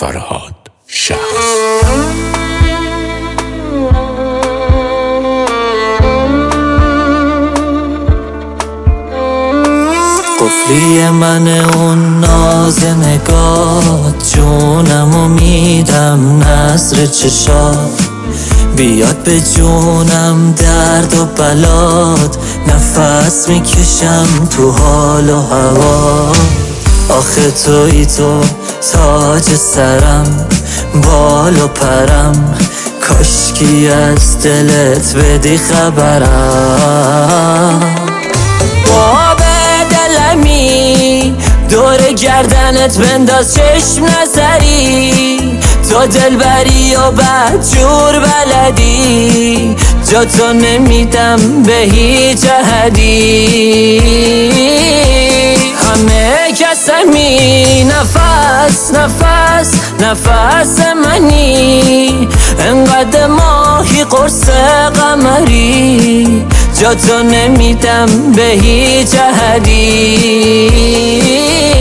فرهاد شخص. قفلی من اون ناز نگات، جونمو میدم نظر چشات، بیاد به جونم درد و بلات، نفس میکشم تو حال و هوا. آخه توی تو تاج سرم، بال و پرم، کاشکی از دلت بدی خبرم. دور گردنت بنداز چشم نظری، تو دلبری و بدجور بلدی، جا تو نمیدم به هیچ احدی. همه کسمی نفس نفس نفس منی، انقدر ماهی قرص قمری، جا تو نمیدم به هیچ احدی.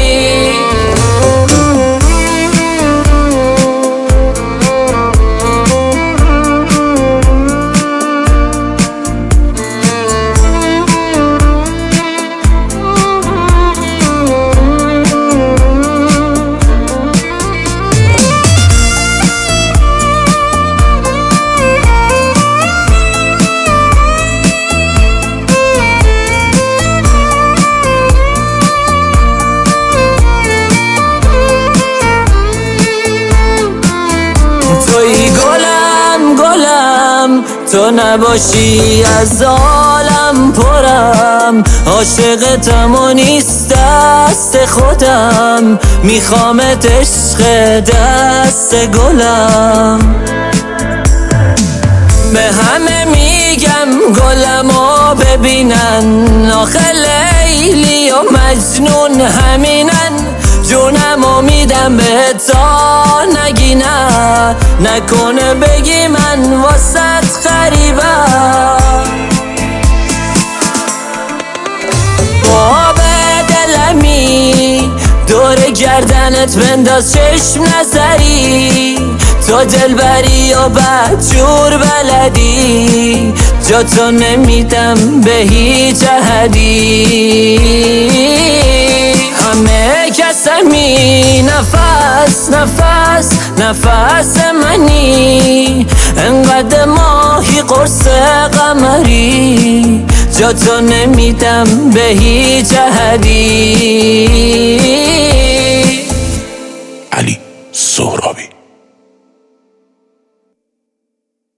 توی گلم گلم، تو نباشی از عالم پرم، عاشقتم و نیست دست خودم، میخوامت عشق دست گلم. به همه میگم گلمو ببینن، آخه لیلی و مجنون همینن، جونمو میدم به تا نگی نه، نکنه بگی من واسط غریبم. باب دلمی دور گردنت بنداز چشم نظری، تو دلبری و بدجور بلدی، جا تو نمیدم به هیچ احدی. همه کسمی نفس نفس نفس منی، انقدر ماهی قرص قمری، جا تو نمیدم به هیچ احدی. علی سهرابی.